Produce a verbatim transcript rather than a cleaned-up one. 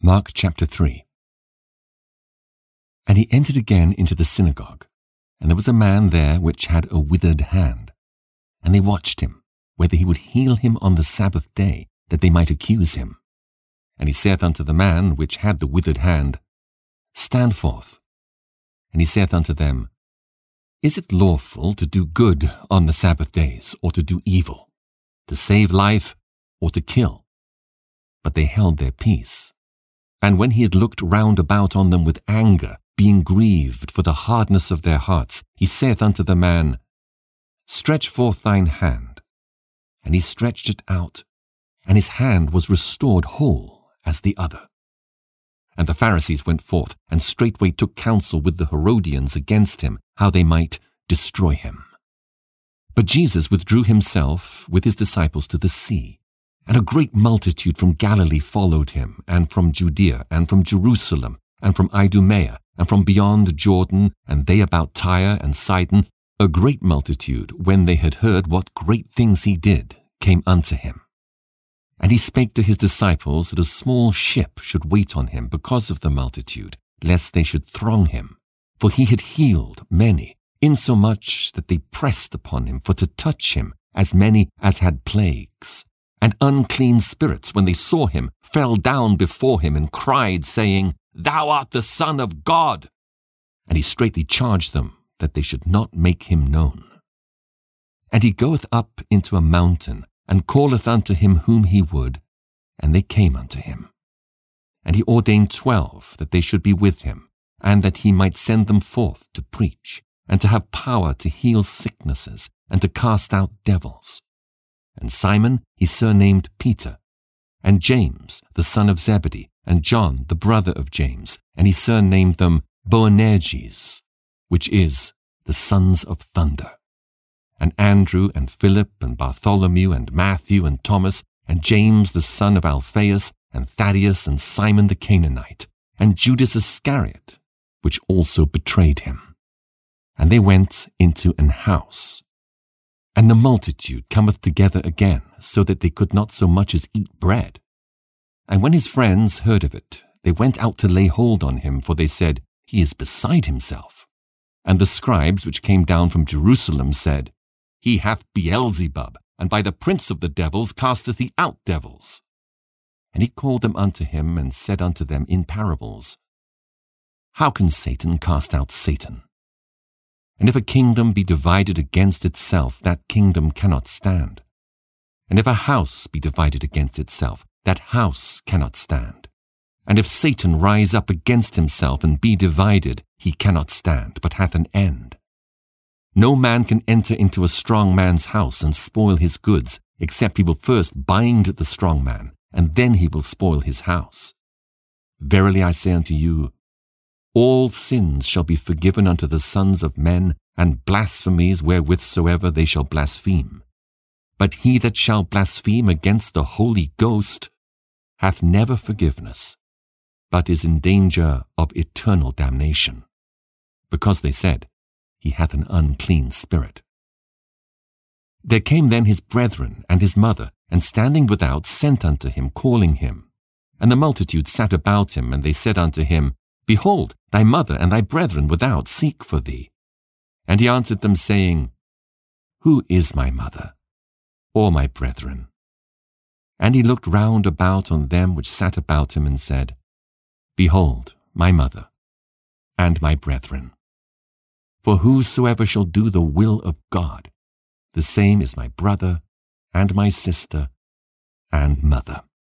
Mark chapter three. And he entered again into the synagogue, and there was a man there which had a withered hand. And they watched him, whether he would heal him on the Sabbath day, that they might accuse him. And he saith unto the man which had the withered hand, Stand forth. And he saith unto them, Is it lawful to do good on the Sabbath days, or to do evil, to save life, or to kill? But they held their peace. And when he had looked round about on them with anger, being grieved for the hardness of their hearts, he saith unto the man, Stretch forth thine hand. And he stretched it out, and his hand was restored whole as the other. And the Pharisees went forth, and straightway took counsel with the Herodians against him, how they might destroy him. But Jesus withdrew himself with his disciples to the sea. And a great multitude from Galilee followed him, and from Judea, and from Jerusalem, and from Idumea, and from beyond Jordan, and they about Tyre and Sidon, a great multitude, when they had heard what great things he did, came unto him. And he spake to his disciples that a small ship should wait on him because of the multitude, lest they should throng him. For he had healed many, insomuch that they pressed upon him for to touch him, as many as had plagues. And unclean spirits, when they saw him, fell down before him and cried, saying, Thou art the Son of God. And he straitly charged them that they should not make him known. And he goeth up into a mountain, and calleth unto him whom he would, and they came unto him. And he ordained twelve, that they should be with him, and that he might send them forth to preach, and to have power to heal sicknesses, and to cast out devils. And Simon he surnamed Peter, and James the son of Zebedee, and John the brother of James, and he surnamed them Boanerges, which is the sons of thunder. And Andrew, and Philip, and Bartholomew, and Matthew, and Thomas, and James the son of Alphaeus, and Thaddeus, and Simon the Canaanite, and Judas Iscariot, which also betrayed him. And they went into an house. And the multitude cometh together again, so that they could not so much as eat bread. And when his friends heard of it, they went out to lay hold on him, for they said, He is beside himself. And the scribes which came down from Jerusalem said, He hath Beelzebub, and by the prince of the devils casteth he out devils. And he called them unto him, and said unto them in parables, How can Satan cast out Satan? And if a kingdom be divided against itself, that kingdom cannot stand. And if a house be divided against itself, that house cannot stand. And if Satan rise up against himself and be divided, he cannot stand, but hath an end. No man can enter into a strong man's house and spoil his goods, except he will first bind the strong man, and then he will spoil his house. Verily I say unto you, all sins shall be forgiven unto the sons of men, and blasphemies wherewithsoever they shall blaspheme. But he that shall blaspheme against the Holy Ghost hath never forgiveness, but is in danger of eternal damnation, because they said, He hath an unclean spirit. There came then his brethren and his mother, and standing without sent unto him, calling him. And the multitude sat about him, and they said unto him, Behold, thy mother and thy brethren without seek for thee. And he answered them, saying, Who is my mother, or my brethren? And he looked round about on them which sat about him, and said, Behold, my mother, and my brethren. For whosoever shall do the will of God, the same is my brother, and my sister, and mother.